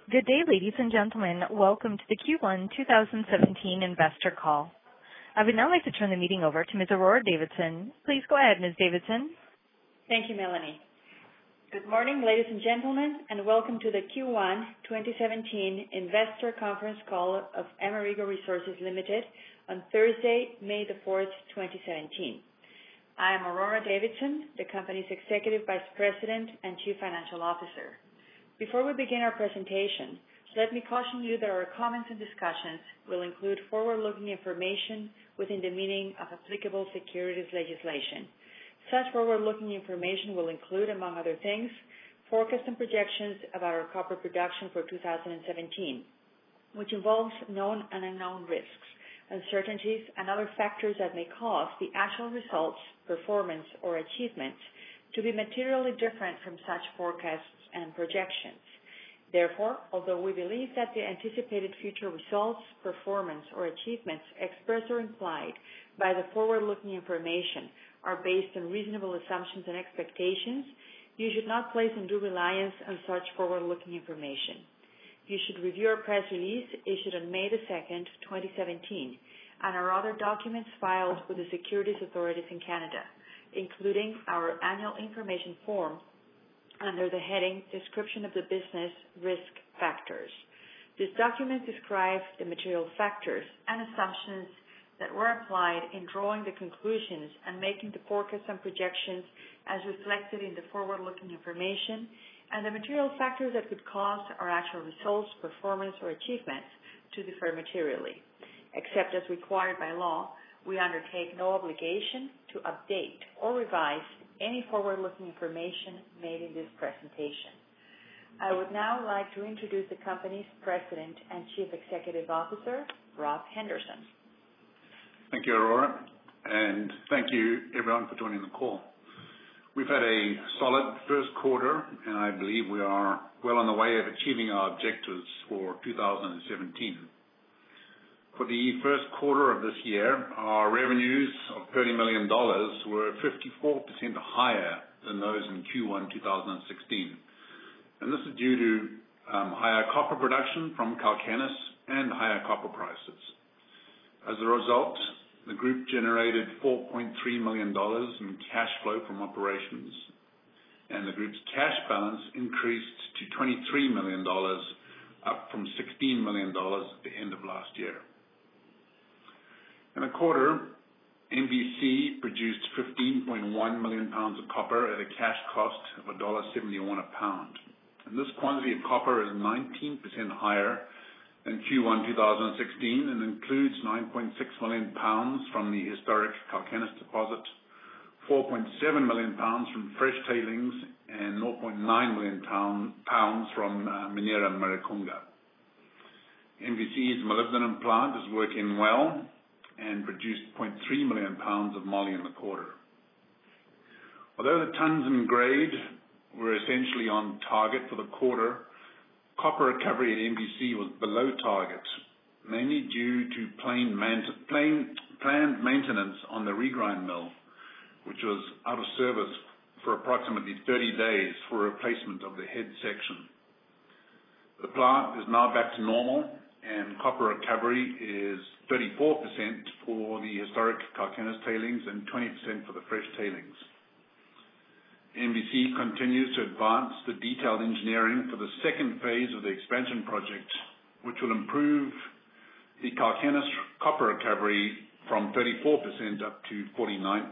Good day, ladies and gentlemen. Welcome to the Q1 2017 investor call. I would now like to turn the meeting over to Ms. Aurora Davidson. Please go ahead, Ms. Davidson. Thank you, Melanie. Good morning, ladies and gentlemen, and welcome to the Q1 2017 investor conference call of Amerigo Resources Limited on Thursday, May the 4th, 2017. I am Aurora Davidson, the company's Executive Vice President and Chief Financial Officer. Before we begin our presentation, let me caution you that our comments and discussions will include forward-looking information within the meaning of applicable securities legislation. Such forward-looking information will include, among other things, forecasts and projections about our copper production for 2017, which involves known and unknown risks, uncertainties, and other factors that may cause the actual results, performance, or achievements to be materially different from such forecasts and projections. Therefore, although we believe that the anticipated future results, performance, or achievements expressed or implied by the forward-looking information are based on reasonable assumptions and expectations, you should not place undue reliance on such forward-looking information. You should review our press release issued on May the 2nd, 2017, and our other documents filed with the securities authorities in Canada, including our annual information form under the heading Description of the Business Risk Factors. This document describes the material factors and assumptions that were applied in drawing the conclusions and making the forecasts and projections as reflected in the forward-looking information, and the material factors that could cause our actual results, performance, or achievements to differ materially. Except as required by law, we undertake no obligation to update or revise any forward-looking information made in this presentation. I would now like to introduce the company's President and Chief Executive Officer, Rob Henderson. Thank you, Aurora, and thank you, everyone, for joining the call. We've had a solid first quarter, and I believe we are well on the way of achieving our objectives for 2017. For the first quarter of this year, our revenues of $30 million were 54% higher than those in Q1 2016. And this is due to higher copper production from Cauquenes and higher copper prices. As a result, the group generated $4.3 million in cash flow from operations, and the group's cash balance increased to $23 million, up from $16 million at the end of last year. In a quarter, MVC produced 15.1 million pounds of copper at a cash cost of $1.71 a pound. And this quantity of copper is 19% higher than Q1 2016 and includes 9.6 million pounds from the historic Cauquenes deposit, 4.7 million pounds from fresh tailings, and 0.9 million pounds from Minera Maricunga. MVC's molybdenum plant is working well and produced 0.3 million pounds of moly in the quarter. Although the tons and grade were essentially on target for the quarter, copper recovery at MVC was below target, mainly due to planned maintenance on the regrind mill, which was out of service for approximately 30 days for replacement of the head section. The plant is now back to normal, and copper recovery is 34% for the historic Cauquenes tailings and 20% for the fresh tailings. MVC continues to advance the detailed engineering for the second phase of the expansion project, which will improve the Cauquenes copper recovery from 34% up to 49%.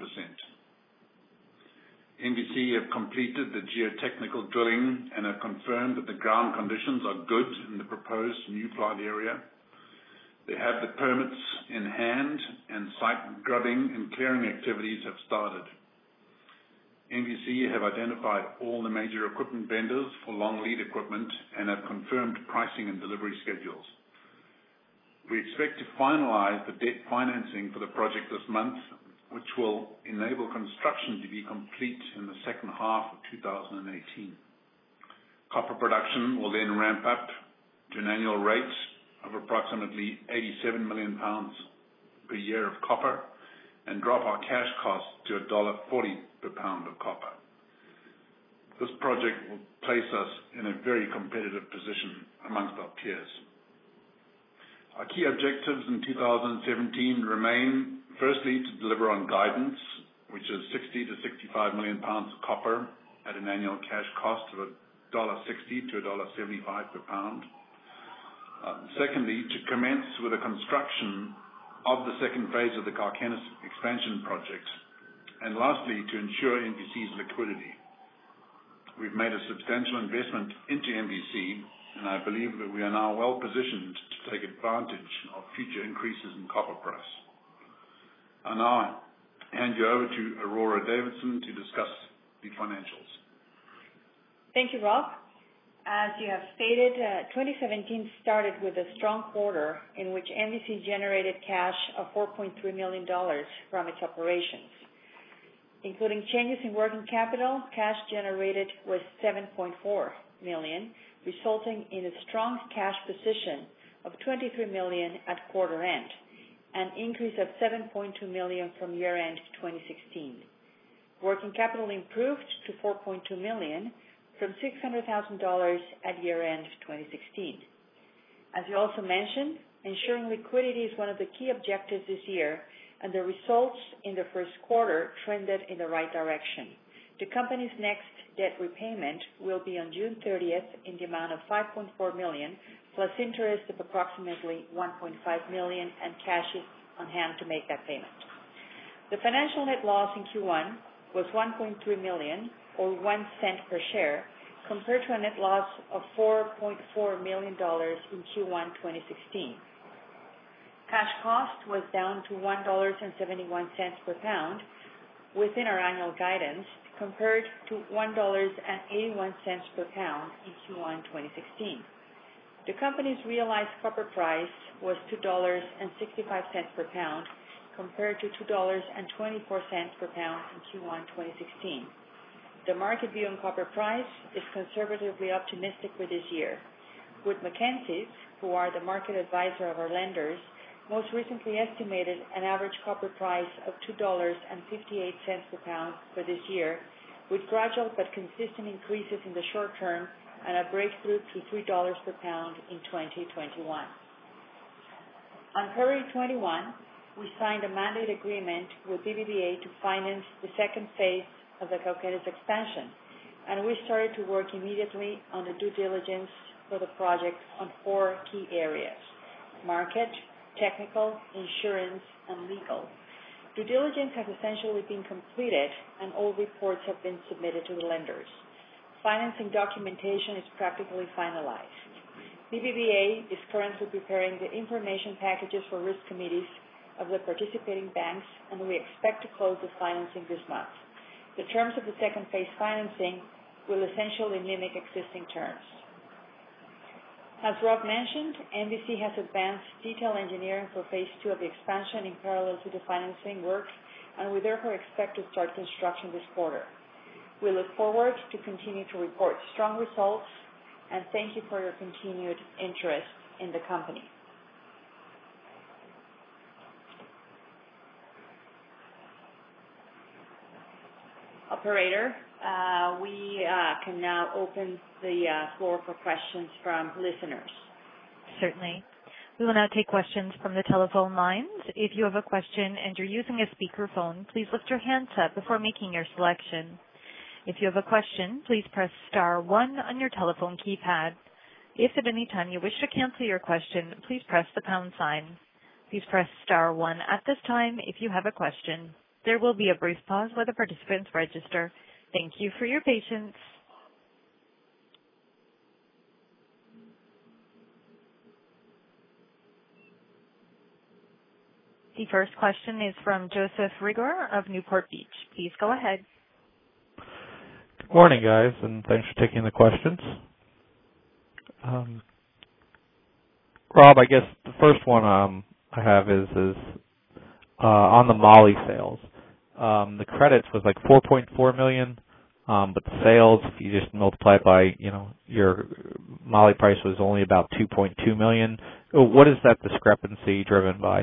MVC have completed the geotechnical drilling and have confirmed that the ground conditions are good in the proposed new plant area. They have the permits in hand, and site grubbing and clearing activities have started. MVC have identified all the major equipment vendors for long lead equipment and have confirmed pricing and delivery schedules. We expect to finalize the debt financing for the project this month, which will enable construction to be complete in the second half of 2018. Copper production will then ramp up to an annual rate of approximately 87 million pounds per year of copper and drop our cash costs to $1.40 per pound of copper. This project will place us in a very competitive position amongst peers. Our key objectives in 2017 remain, firstly, to deliver on guidance, which is 60 to 65 million pounds of copper at an annual cash cost of $1.60 to $1.75 per pound. Secondly, to commence with the construction of the second phase of the Carquinez expansion project. And lastly, to ensure MVC's liquidity. We've made a substantial investment into MVC, and I believe that we are now well positioned to take advantage of future increases in copper price. I'll now hand you over to Aurora Davidson to discuss the financials. Thank you, Rob. As you have stated, 2017 started with a strong quarter in which MVC generated cash of $4.3 million from its operations. Including changes in working capital, cash generated was $7.4 million, resulting in a strong cash position of $23 million at quarter end, an increase of $7.2 million from year-end 2016. Working capital improved to $4.2 million from $600,000 at year-end 2016. As you also mentioned, ensuring liquidity is one of the key objectives this year, and the results in the first quarter trended in the right direction. The company's next debt repayment will be on June 30th in the amount of $5.4 million, plus interest of approximately $1.5 million and cash on hand to make that payment. The financial net loss in Q1 was $1.3 million, or 1 cent per share, compared to a net loss of $4.4 million in Q1 2016. Cash cost was down to $1.71 per pound within our annual guidance, compared to $1.81 per pound in Q1 2016. The company's realized copper price was $2.65 per pound, compared to $2.24 per pound in Q1 2016. The market view on copper price is conservatively optimistic for this year. Wood Mackenzie, who are the market advisor of our lenders, most recently estimated an average copper price of $2.58 per pound for this year, with gradual but consistent increases in the short term and a breakthrough to $3 per pound in 2021. On February 21, we signed a mandate agreement with BBVA to finance the second phase of the Carquinez expansion, and we started to work immediately on the due diligence for the project on 4 key areas: market, technical, insurance, and legal. Due diligence has essentially been completed, and all reports have been submitted to the lenders. Financing documentation is practically finalized. BBVA is currently preparing the information packages for risk committees of the participating banks, and we expect to close the financing this month. The terms of the second phase financing will essentially mimic existing terms. As Rob mentioned, MVC has advanced detailed engineering for phase 2 of the expansion in parallel to the financing work, and we therefore expect to start construction this quarter. We look forward to continue to report strong results, and thank you for your continued interest in the company. Operator, we can now open the floor for questions from listeners. Certainly. We will now take questions from the telephone lines. If you have a question and you're using a speakerphone, please lift your handset before making your selection. If you have a question, please press star 1 on your telephone keypad. If at any time you wish to cancel your question, please press the pound sign. Please press star 1 at this time if you have a question. There will be a brief pause while the participants register. Thank you for your patience. The first question is from Joseph Rigor of Newport Beach. Please go ahead. Good morning, guys, and thanks for taking the questions. Rob, I guess the first one I have is on the moly sales. The credits was like $4.4 million, but the sales, if you just multiply it by, your moly price was only about $2.2 million. What is that discrepancy driven by?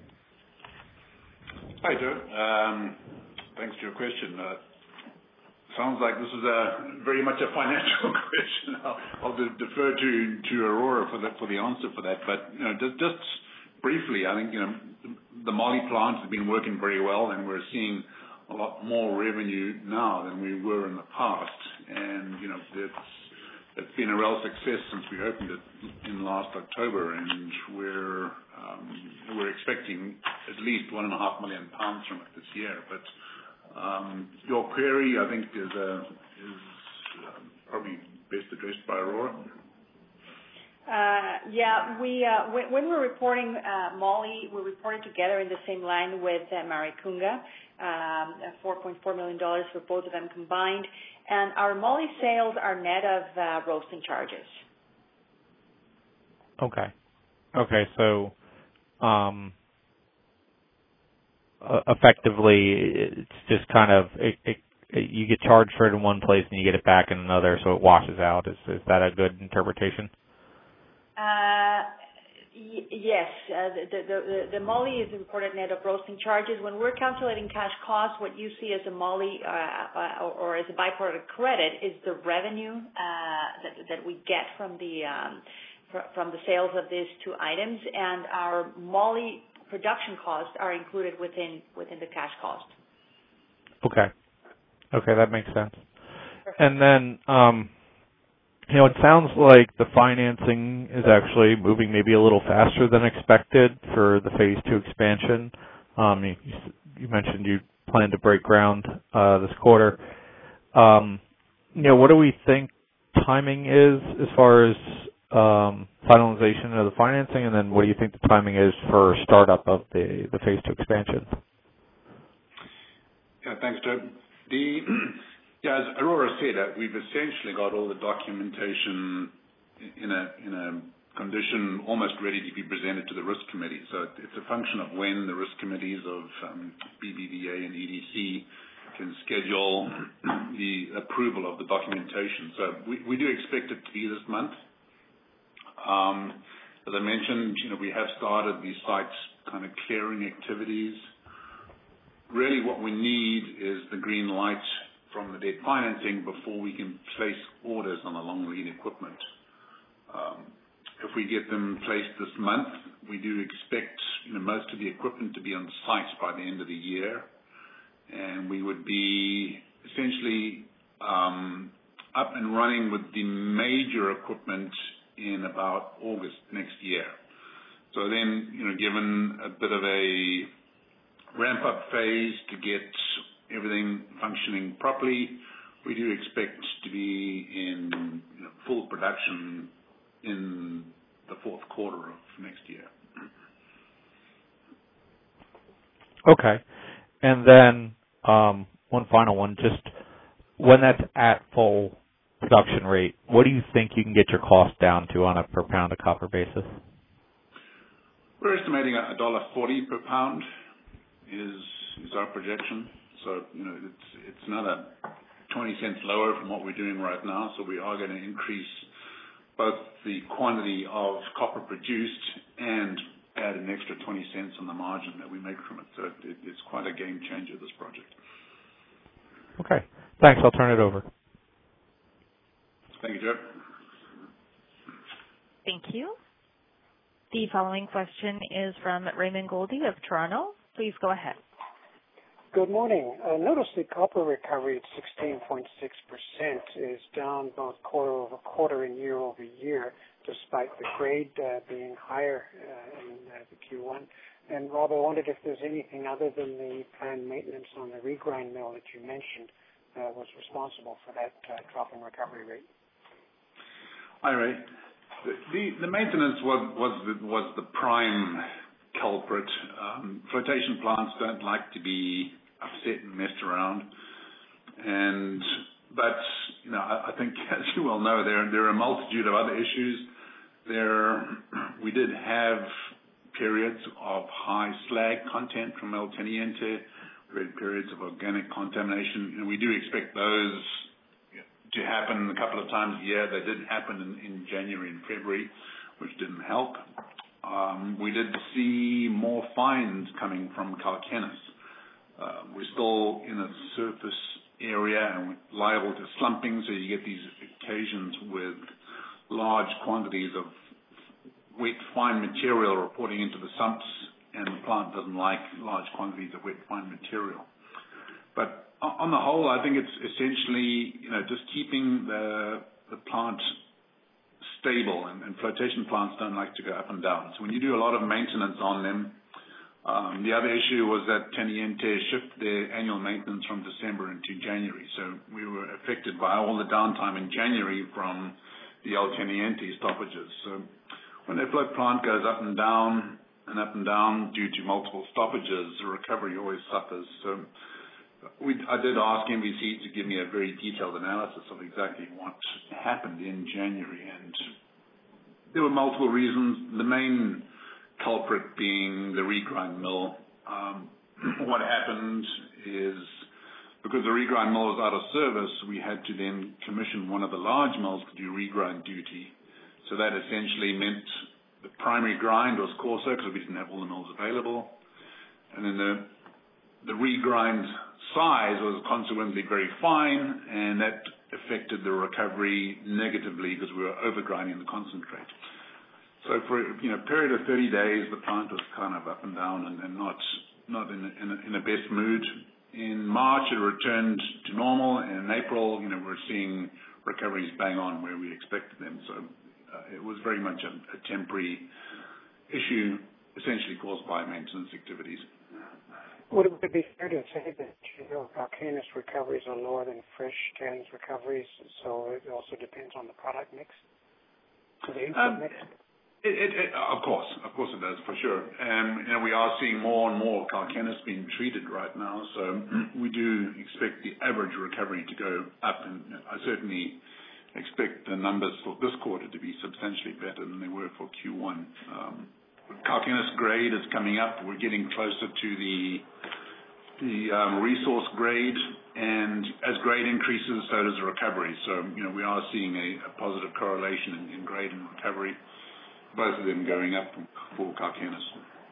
Hi, Joe. Thanks for your question. Sounds like this is very much a financial question. I'll defer to Aurora for the answer for that. But just briefly, I think the Mali plant has been working very well, and we're seeing a lot more revenue now than we were in the past. And it's been a real success since we opened it in last October, and we're expecting at least 1.5 million pounds from it this year. But your query, I think, is probably best addressed by Aurora. When we're reporting Mali, we report it together in the same line with Maricunga, $4.4 million for both of them combined. And our Mali sales are net of roasting charges. Okay, so effectively, it's just kind of you get charged for it in one place and you get it back in another, so it washes out. Is that a good interpretation? Yes. The Mali is reported net of roasting charges. When we're calculating cash costs, what you see as a Mali or as a byproduct credit is the revenue that we get from the sales of these two items, and our Mali production costs are included within the cash cost. Okay, that makes sense. Perfect. And then, it sounds like the financing is actually moving maybe a little faster than expected for the Phase 2 expansion. You mentioned you plan to break ground this quarter. What do we think timing is as far as finalization of the financing, and then what do you think the timing is for startup of the Phase 2 expansion? Yeah, thanks, Joe. As Aurora said, we've essentially got all the documentation in a condition almost ready to be presented to the risk committee. So it's a function of when the risk committees of BBVA and EDC can schedule the approval of the documentation. So we do expect it to be this month. As I mentioned, we have started these sites kind of clearing activities. Really what we need is the green light from the debt financing before we can place orders on the long lead equipment. If we get them placed this month, we do expect most of the equipment to be on site by the end of the year, and we would be essentially up and running with the major equipment in about August next year. So then, given a bit of a ramp-up phase to get everything functioning properly, we do expect to be in full production in the fourth quarter of next year. Okay. And then one final one, just when that's at full production rate, what do you think you can get your cost down to on a per pound of copper basis? We're estimating $1.40 per pound is our projection. So, it's another 20 cents lower from what we're doing right now. So we are going to increase both the quantity of copper produced and add an extra 20 cents on the margin that we make from it. So it's quite a game changer, this project. Okay. Thanks. I'll turn it over. Thank you, Joe. Thank you. The following question is from Raymond Goldie of Toronto. Please go ahead. Good morning. I noticed the copper recovery at 16.6% is down both quarter-over-quarter and year-over-year, despite the grade being higher in the Q1. And Rob, I wondered if there's anything other than the planned maintenance on the regrind mill that you mentioned was responsible for that drop in recovery rate. Hi, Ray. The maintenance was the prime culprit. Flotation plants don't like to be upset and messed around, but I think, as you well know, there are a multitude of other issues. We did have periods of high slag content from El Teniente. We had periods of organic contamination, and we do expect those to happen a couple of times a year. They did happen in January and February, which didn't help. We did see more fines coming from Cauquenes. We're still in a surface area and liable to slumping, so you get these occasions with large quantities of wet fine material reporting into the sumps, and the plant doesn't like large quantities of wet fine material. But on the whole, I think it's essentially, just keeping the plant stable, and flotation plants don't like to go up and down. So when you do a lot of maintenance on them, the other issue was that Teniente shifted their annual maintenance from December into January. So we were affected by all the downtime in January from the El Teniente stoppages. So when a float plant goes up and down due to multiple stoppages, the recovery always suffers. So I did ask MVC to give me a very detailed analysis of exactly what happened in January, and there were multiple reasons. The main culprit being the regrind mill. What happened is, because the regrind mill was out of service, we had to then commission one of the large mills to do regrind duty. So that essentially meant the primary grind was coarser because we didn't have all the mills available. And then the regrind size was consequently very fine, and that affected the recovery negatively because we were overgrinding the concentrate. So for a period of 30 days, the plant was kind of up and down and not in the best mood. In March, it returned to normal, and in April, we're seeing recoveries bang on where we expected them. So it was very much a temporary issue, essentially caused by maintenance activities. Would it be fair to say that Cauquenes recoveries are lower than fresh tailings recoveries, so it also depends on the product mix? The input mix? Of course it does, for sure. We are seeing more and more Cauquenes being treated right now, so we do expect the average recovery to go up, and I certainly expect the numbers for this quarter to be substantially better than they were for Q1. Cauquenes grade is coming up. We're getting closer to the resource grade, and as grade increases, so does the recovery. So, we are seeing a positive correlation in grade and recovery, both of them going up for Cauquenes.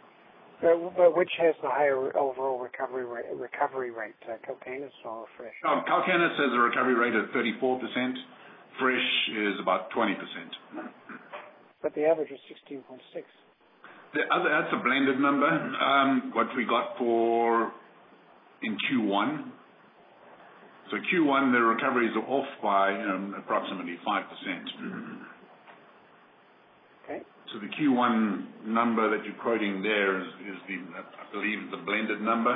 But which has the higher overall recovery rate, Cauquenes or fresh? Cauquenes has a recovery rate of 34%. Fresh is about 20%. But the average is 16.6. That's a blended number. What we got in Q1. So Q1, the recoveries are off by approximately 5%. Okay. So the Q1 number that you're quoting there is I believe, the blended number.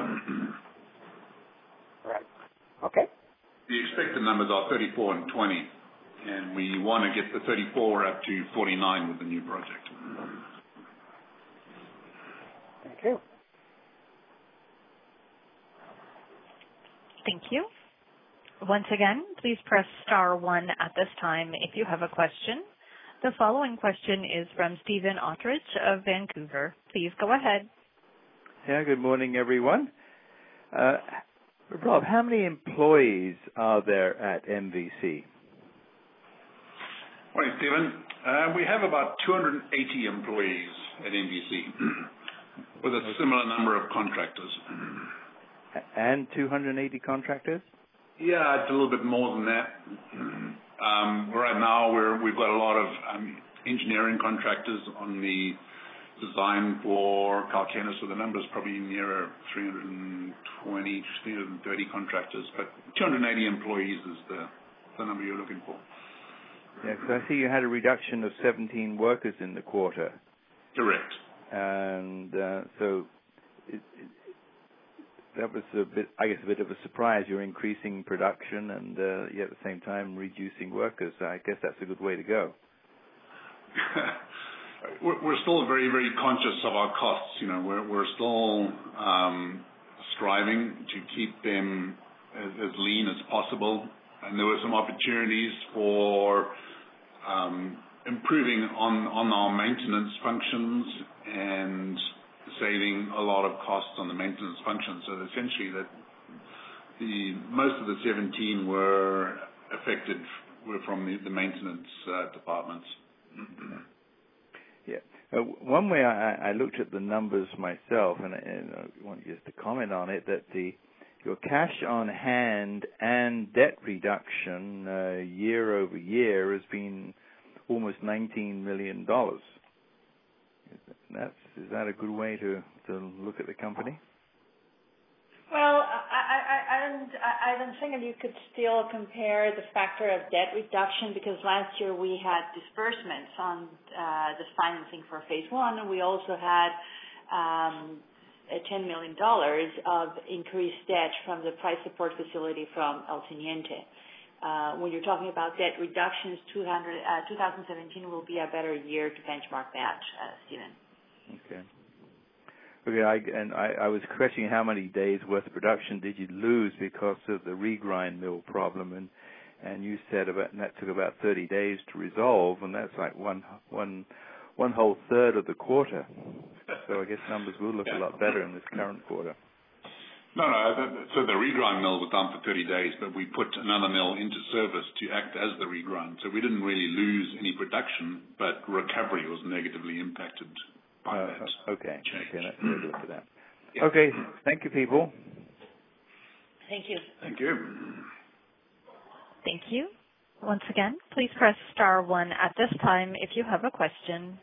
Right. Okay. The expected numbers are 34 and 20, and we want to get the 34 up to 49 with the new project. Thank you. Thank you. Once again, please press star 1 at this time if you have a question. The following question is from Stephen Ottridge of Vancouver. Please go ahead. Yeah, good morning, everyone. Rob, how many employees are there at MVC? Morning, Stephen. We have about 280 employees at MVC, with a similar number of contractors. And 280 contractors? Yeah, it's a little bit more than that. Right now, we've got a lot of engineering contractors on the design for Cauquenes, so the number's probably nearer 320, 330 contractors, but 280 employees is the number you're looking for. Yeah, because I see you had a reduction of 17 workers in the quarter. Correct. And so that was a bit of a surprise. You're increasing production and yet at the same time reducing workers. So I guess that's a good way to go. We're still very, very conscious of our costs. We're still striving to keep them as lean as possible. And there were some opportunities for improving on our maintenance functions and saving a lot of costs on the maintenance functions. So essentially, most of the 17 were affected from the maintenance departments. Yeah. One way I looked at the numbers myself, and I want you just to comment on it, that your cash on hand and debt reduction year over year has been almost $19 million. Is that a good way to look at the company? Well, I don't think that you could still compare the factor of debt reduction, because last year we had disbursements on the financing for phase one, and we also had $10 million of increased debt from the price support facility from El Teniente. When you're talking about debt reductions, 2017 will be a better year to benchmark that, Stephen. Okay. I was questioning how many days worth of production did you lose because of the regrind mill problem, and you said that took about 30 days to resolve, and that's like one whole third of the quarter. So I guess numbers will look a lot better in this current quarter. No. So the regrind mill was down for 30 days, but we put another mill into service to act as the regrind. So we didn't really lose any production, but recovery was negatively impacted by that. Okay. Change. Okay, that's a good look at that. Yeah. Okay. Thank you, people. Thank you. Thank you. Thank you. Once again, please press star 1 at this time if you have a question.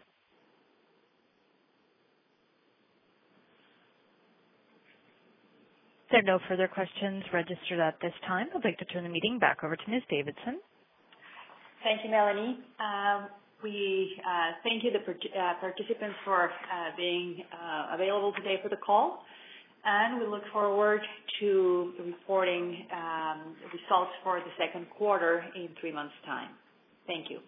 There are no further questions registered at this time. I'd like to turn the meeting back over to Ms. Davidson. Thank you, Melanie. We thank you, the participants, for being available today for the call, and we look forward to reporting results for the second quarter in 3 months' time. Thank you.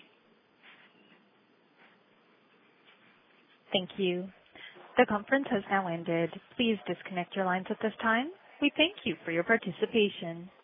Thank you. The conference has now ended. Please disconnect your lines at this time. We thank you for your participation.